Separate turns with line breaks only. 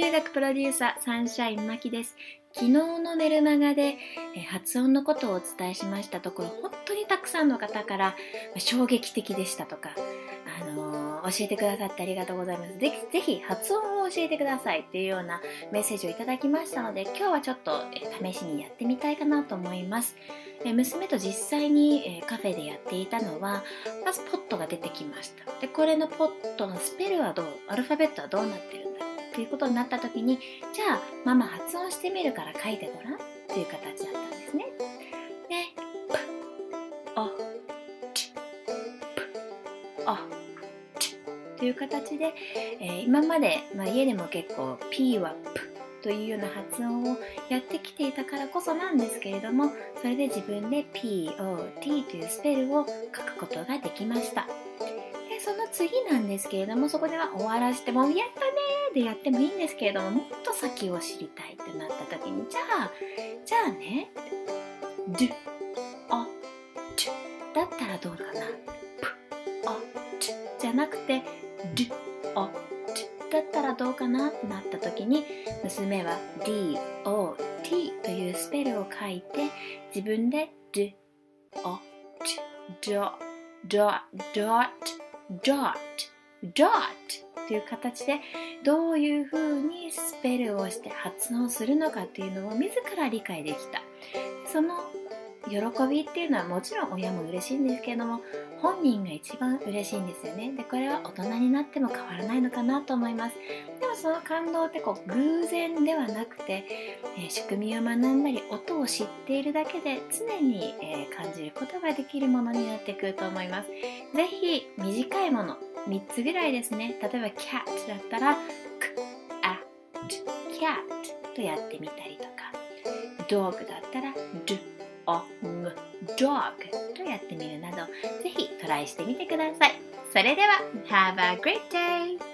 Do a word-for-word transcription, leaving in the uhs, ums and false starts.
声楽プロデューサーサンシャインマキです。昨日のメルマガでえ発音のことをお伝えしましたところ、本当にたくさんの方から衝撃的でしたとか、あのー、教えてくださってありがとうございます。ぜひぜひ発音を教えてくださいっていうようなメッセージをいただきましたので、今日はちょっとえ試しにやってみたいかなと思います。え娘と実際にえカフェでやっていたのは、まずポットが出てきました。でこれのポットのスペルはどう、アルファベットはどうなってるんだろうということになった時に、じゃあママ発音してみるから書いてごらんという形だったんですね。で、プ、お、チ、プ、お、チという形で、えー、今まで、まあ、家でも結構 P はプというような発音をやってきていたからこそなんですけれども、それで自分で ピーオーティー というスペルを書くことができました。でその次なんですけれども、そこでは終わらせてもやったねーでやってもいいんですけれども、もっと先を知りたいってなった時に、じゃあじゃあね、ドゥ、お、チュだったらどうかな、プ、お、チュじゃなくてドゥ、お、チュだったらどうかなってなった時に、娘は ディーオーティー というスペルを書いて、自分で ドゥ、お、チュ、ド、ド、ド、ド、ドという形でどういうふうにスペルをして発音するのかっていうのを自ら理解できた。その喜びっていうのはもちろん親も嬉しいんですけれども、本人が一番嬉しいんですよね。でこれは大人になっても変わらないのかなと思います。でもその感動ってこう偶然ではなくて、えー、仕組みを学んだり音を知っているだけで常に、えー、感じることができるものになってくると思います。ぜひ短いものみっつぐらいですね。例えば cat だったら k, at, cat とやってみたりとか、 dog だったら d, o, m, dog とやってみるなど、ぜひトライしてみてください。それでは Have a great day!